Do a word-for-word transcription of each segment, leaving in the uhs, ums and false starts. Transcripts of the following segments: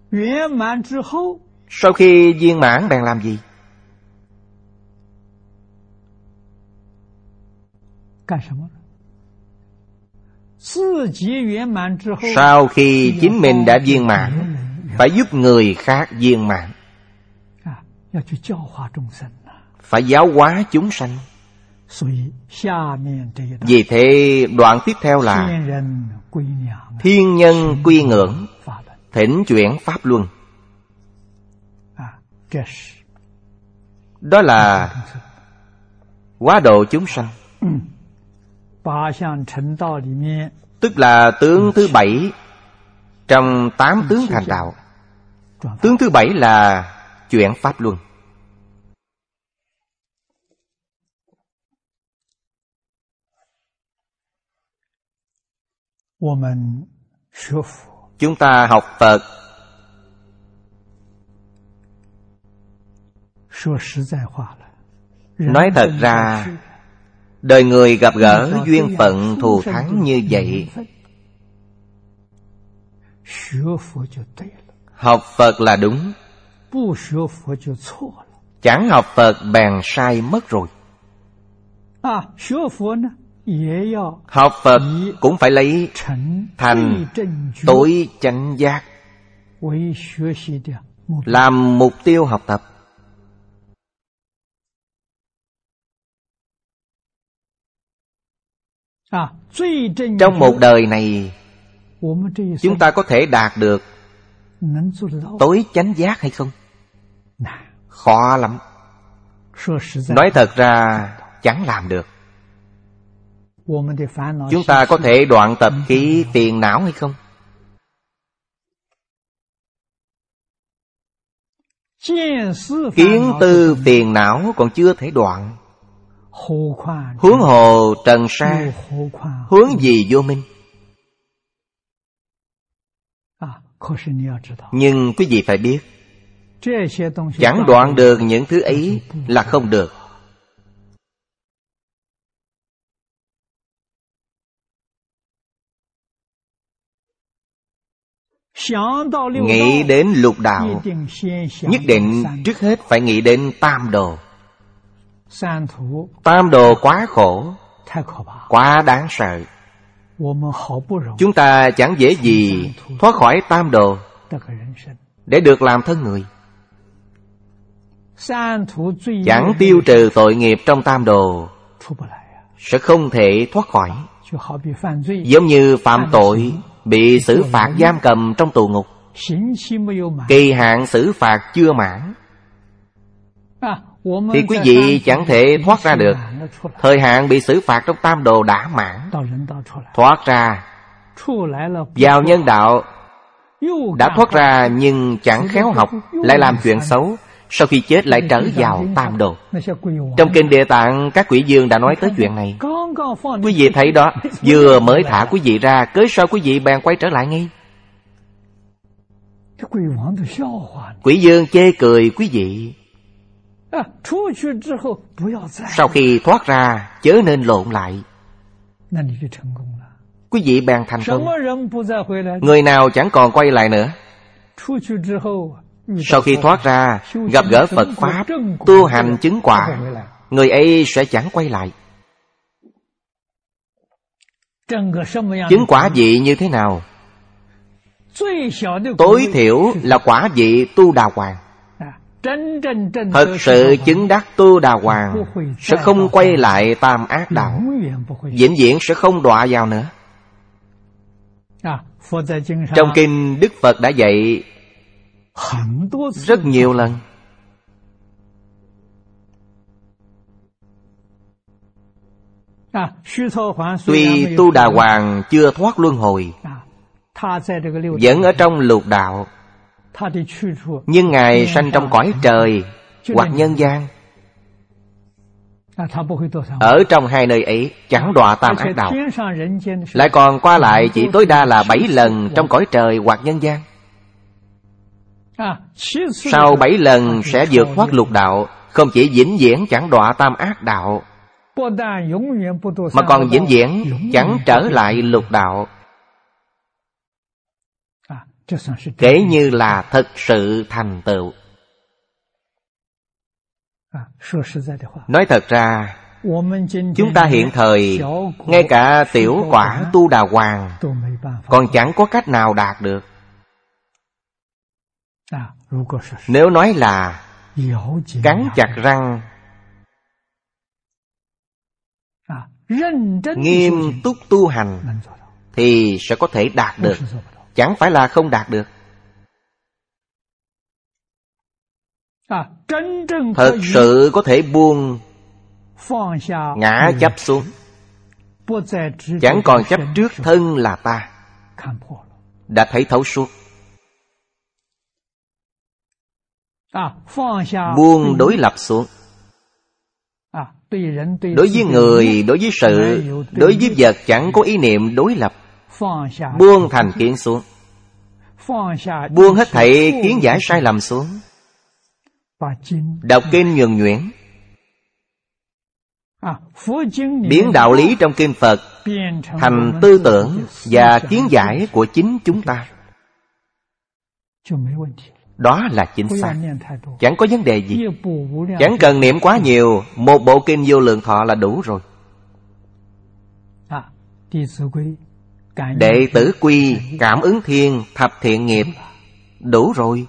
Sau khi viên mãn bèn làm gì? Sau khi chính mình đã viên mãn, phải giúp người khác viên mãn, phải giáo hóa chúng sanh. Vì thế đoạn tiếp theo là thiên nhân quy ngưỡng, thỉnh chuyển pháp luân. Đó là hóa độ chúng sanh. Tức là tướng thứ bảy trong tám tướng thành đạo. Tướng thứ bảy là chuyển pháp luân. Chúng ta học Phật, nói thật ra đời người gặp gỡ duyên phận thù thắng như vậy, học Phật là đúng, chẳng học Phật bèn sai mất rồi. Học Phật cũng phải lấy thành tối chánh giác làm mục tiêu học tập. Trong một đời này, chúng ta có thể đạt được tối chánh giác hay không? Khó lắm. Nói thật ra chẳng làm được. Chúng ta có thể đoạn tập khí phiền não hay không? Kiến tư phiền não còn chưa thể đoạn, huống hồ trần sa, huống gì vô minh. Nhưng quý vị phải biết, chẳng đoạn được những thứ ấy là không được. Nghĩ đến lục đạo, nhất định trước hết phải nghĩ đến tam đồ. Tam đồ quá khổ, quá đáng sợ. Chúng ta chẳng dễ gì thoát khỏi tam đồ để được làm thân người. Chẳng tiêu trừ tội nghiệp trong tam đồ sẽ không thể thoát khỏi. Giống như phạm tội bị xử phạt giam cầm trong tù ngục, kỳ hạn xử phạt chưa mãn, thì quý vị chẳng thể thoát ra được. Thời hạn bị xử phạt trong tam đồ đã mãn, thoát ra vào nhân đạo, đã thoát ra nhưng chẳng khéo học, lại làm chuyện xấu, sau khi chết lại trở vào tam đồ. Trong kinh Địa Tạng, các quỷ dương đã nói tới chuyện này. Quý vị thấy đó, vừa mới thả quý vị ra, cớ sao quý vị bèn quay trở lại ngay. Quỷ dương chê cười quý vị. Sau khi thoát ra, chớ nên lộn lại. Quý vị bèn thành công. Người nào chẳng còn quay lại nữa. Sau khi thoát ra, gặp gỡ Phật Pháp, tu hành chứng quả, người ấy sẽ chẳng quay lại. Chứng quả vị như thế nào? Tối thiểu là quả vị tu đà hoàng. Thật sự chứng đắc tu đà hoàng sẽ không quay lại tam ác đạo, vĩnh viễn sẽ không đọa vào nữa. Trong kinh Đức Phật đã dạy rất nhiều lần. Tuy tu đà hoàng chưa thoát luân hồi, vẫn ở trong lục đạo, nhưng Ngài sanh trong cõi trời hoặc nhân gian. Ở trong hai nơi ấy chẳng đọa tam ác đạo, lại còn qua lại chỉ tối đa là bảy lần trong cõi trời hoặc nhân gian. Sau bảy lần sẽ vượt thoát lục đạo, không chỉ vĩnh viễn chẳng đọa tam ác đạo, mà còn vĩnh viễn chẳng trở lại lục đạo. kể như là thật sự thành tựu. Nói thật ra, chúng ta hiện thời ngay cả tiểu quả Tu Đà Hoàng còn chẳng có cách nào đạt được. Nếu nói là cắn chặt răng, nghiêm túc tu hành thì sẽ có thể đạt được, chẳng phải là không đạt được. Thật sự có thể buông ngã chấp xuống, chẳng còn chấp trước thân là ta, đã thấy thấu suốt. Buông đối lập xuống, đối với người, đối với sự, đối với vật chẳng có ý niệm đối lập. Buông thành kiến xuống, buông hết thảy kiến giải sai lầm xuống. Đọc kinh nhuần nhuyễn, biến đạo lý trong kinh Phật thành tư tưởng và kiến giải của chính chúng ta. Đó là chính xác, chẳng có vấn đề gì. Chẳng cần niệm quá nhiều, một bộ kinh Vô Lượng Thọ là đủ rồi. Đệ tử quy, cảm ứng thiên, thập thiện nghiệp, đủ rồi.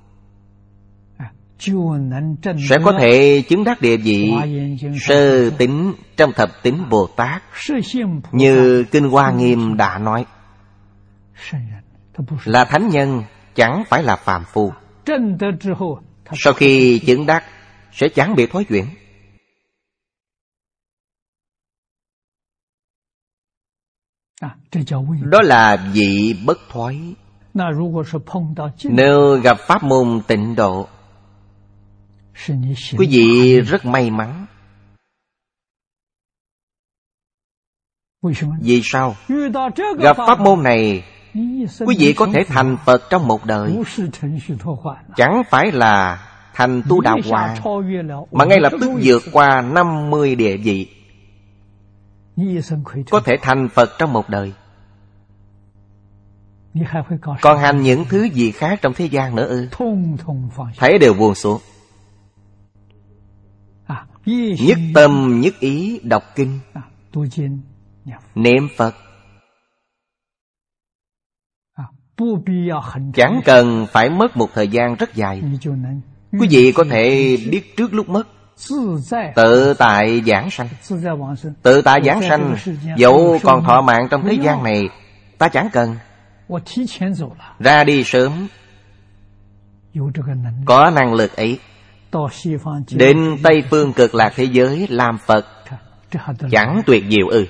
Sẽ có thể chứng đắc địa vị sơ tín trong thập tín Bồ Tát, như Kinh Hoa Nghiêm đã nói. Là thánh nhân, chẳng phải là phàm phu. Sau khi chứng đắc sẽ chẳng bị thối chuyển. Đó là vị bất thoái. Nếu gặp pháp môn tịnh độ, quý vị rất may mắn. Vì sao? Gặp pháp môn này, quý vị có thể thành Phật trong một đời, chẳng phải là thành Tu Đà Hoàng, mà ngay lập tức vượt qua năm mươi địa vị, có thể thành Phật trong một đời. Còn hành những thứ gì khác trong thế gian nữa ư? Thấy đều buông xuống. Nhất tâm nhất ý đọc kinh, niệm Phật, chẳng cần phải mất một thời gian rất dài. Quý vị có thể biết trước lúc mất, tự tại giảng sanh. Tự tại giảng sanh, dẫu còn thọ mạng trong thế gian này, ta chẳng cần. Ra đi sớm, có năng lực ấy, đến Tây Phương Cực Lạc thế giới làm Phật, chẳng tuyệt diệu ư?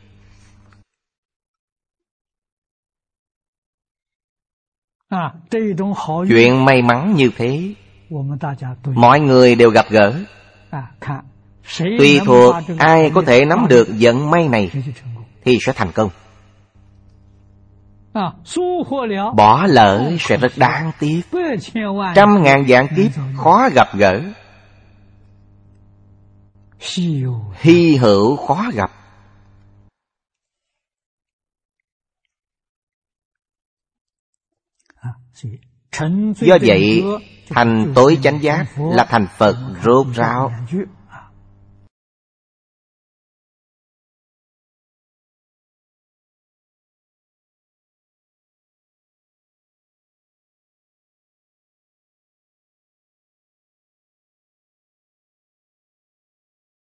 Chuyện may mắn như thế, mọi người đều gặp gỡ. Tùy thuộc ai có thể nắm được vận may này thì sẽ thành công. Bỏ lỡ sẽ rất đáng tiếc. Trăm ngàn vạn kiếp khó gặp gỡ, hy hữu khó gặp. Do vậy, thành tối chánh giác là thành Phật rốt ráo.